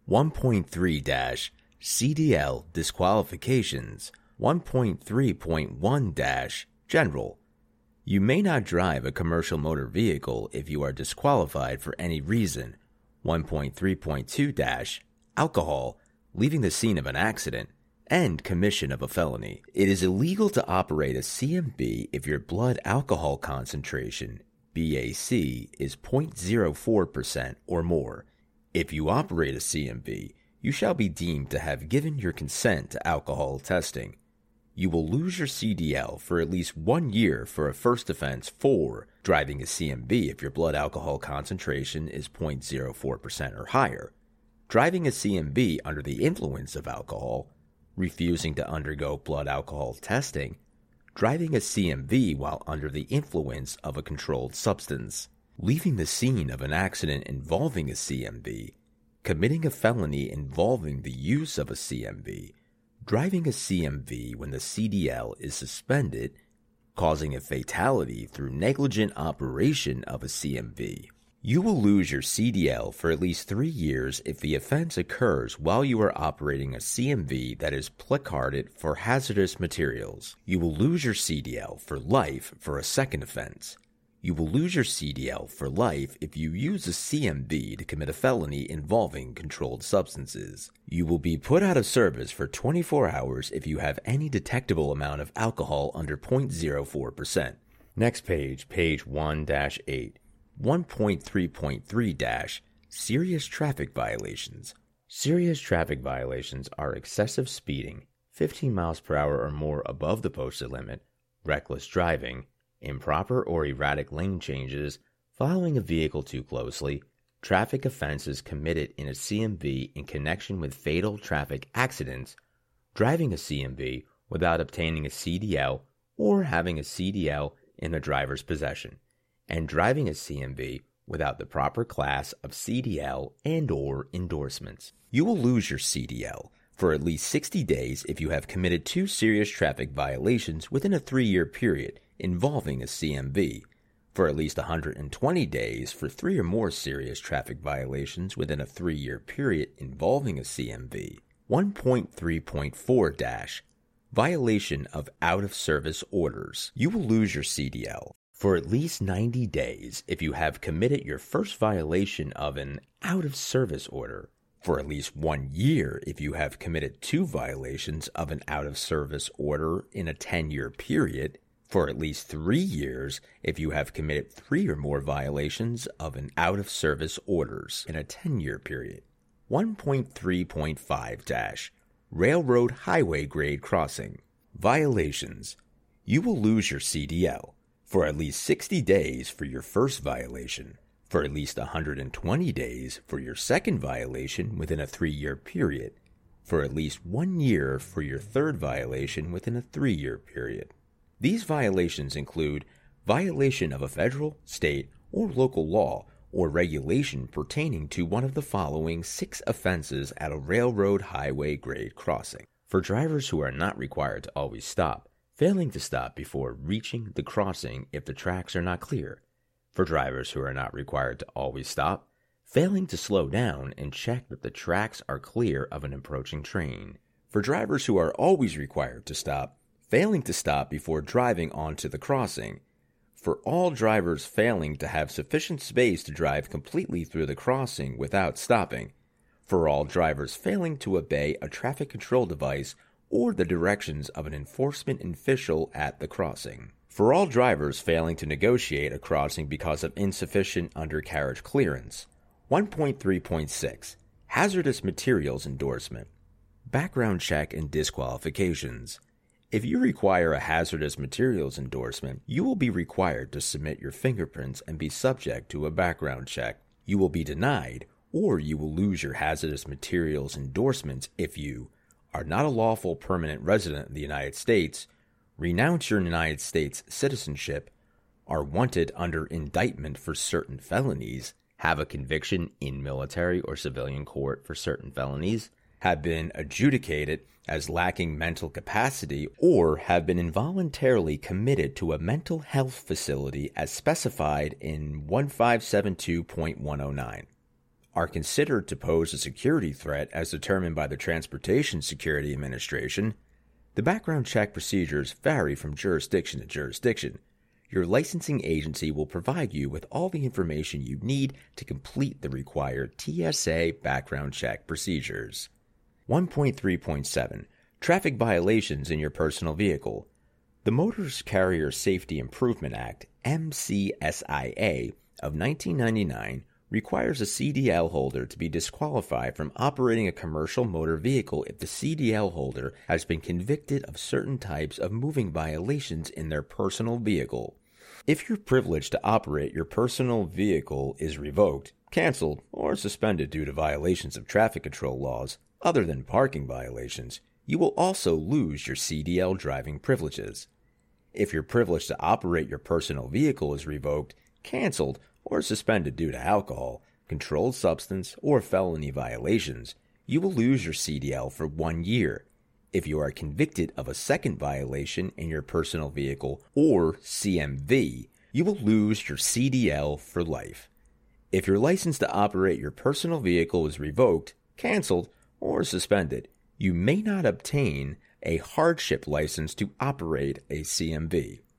1.3 CDL Disqualifications 1.3.1 General. You may not drive a commercial motor vehicle if you are disqualified for any reason. 1.3.2 Alcohol, leaving the scene of an accident, and commission of a felony. It is illegal to operate a CMV if your blood alcohol concentration, BAC, is 0.04% or more. If you operate a CMV, you shall be deemed to have given your consent to alcohol testing. You will lose your CDL for at least 1 year for a first offense for driving a CMV if your blood alcohol concentration is 0.04% or higher, driving a CMV under the influence of alcohol, refusing to undergo blood alcohol testing, driving a CMV while under the influence of a controlled substance, leaving the scene of an accident involving a CMV, committing a felony involving the use of a CMV, driving a CMV when the CDL is suspended, causing a fatality through negligent operation of a CMV. You will lose your CDL for at least 3 years if the offense occurs while you are operating a CMV that is placarded for hazardous materials. You will lose your CDL for life for a second offense. You will lose your CDL for life if you use a CMV to commit a felony involving controlled substances. You will be put out of service for 24 hours if you have any detectable amount of alcohol under 0.04%. Next page, page 1-8. 1.3.3 Serious traffic violations. Serious traffic violations are excessive speeding, 15 miles per hour or more above the posted limit, reckless driving, improper or erratic lane changes, following a vehicle too closely, traffic offenses committed in a CMV in connection with fatal traffic accidents, driving a CMV without obtaining a CDL or having a CDL in the driver's possession, and driving a CMV without the proper class of CDL and/or endorsements. You will lose your CDL for at least 60 days if you have committed 2 serious traffic violations within a 3-year period involving a CMV, for at least 120 days for 3 or more serious traffic violations within a 3-year period involving a CMV. 1.3.4 Violation of out-of-service orders. You will lose your CDL for at least 90 days if you have committed your first violation of an out-of-service order, for at least 1 year if you have committed 2 violations of an out-of-service order in a 10-year period, for at least 3 years if you have committed 3 or more violations of an out-of-service orders in a 10-year period. 1.3.5 Railroad highway grade crossing. Violations. You will lose your CDL for at least 60 days for your first violation, for at least 120 days for your second violation within a 3-year period, for at least 1 year for your third violation within a 3-year period. These violations include violation of a federal, state, or local law or regulation pertaining to one of the following 6 offenses at a railroad highway grade crossing. For drivers who are not required to always stop, failing to stop before reaching the crossing if the tracks are not clear. For drivers who are not required to always stop, failing to slow down and check that the tracks are clear of an approaching train. For drivers who are always required to stop, failing to stop before driving onto the crossing. For all drivers failing to have sufficient space to drive completely through the crossing without stopping. For all drivers failing to obey a traffic control device or the directions of an enforcement official at the crossing. For all drivers failing to negotiate a crossing because of insufficient undercarriage clearance. 1.3.6 Hazardous materials endorsement. Background check and disqualifications. If you require a hazardous materials endorsement, you will be required to submit your fingerprints and be subject to a background check. You will be denied, or you will lose your hazardous materials endorsements if you are not a lawful permanent resident of the United States, renounce your United States citizenship, are wanted under indictment for certain felonies, have a conviction in military or civilian court for certain felonies, have been adjudicated as lacking mental capacity, or have been involuntarily committed to a mental health facility as specified in 1572.109. are considered to pose a security threat as determined by the Transportation Security Administration, the background check procedures vary from jurisdiction to jurisdiction. Your licensing agency will provide you with all the information you need to complete the required TSA background check procedures. 1.3.7 Traffic Violations in Your Personal Vehicle. The Motor Carrier Safety Improvement Act, MCSIA, of 1999 requires a CDL holder to be disqualified from operating a commercial motor vehicle if the CDL holder has been convicted of certain types of moving violations in their personal vehicle. If your privilege to operate your personal vehicle is revoked, canceled, or suspended due to violations of traffic control laws other than parking violations, you will also lose your CDL driving privileges. If your privilege to operate your personal vehicle is revoked, canceled, or suspended due to alcohol, controlled substance, or felony violations, you will lose your CDL for 1 year. If you are convicted of a second violation in your personal vehicle, or CMV, you will lose your CDL for life. If your license to operate your personal vehicle is revoked, canceled, or suspended, you may not obtain a hardship license to operate a CMV.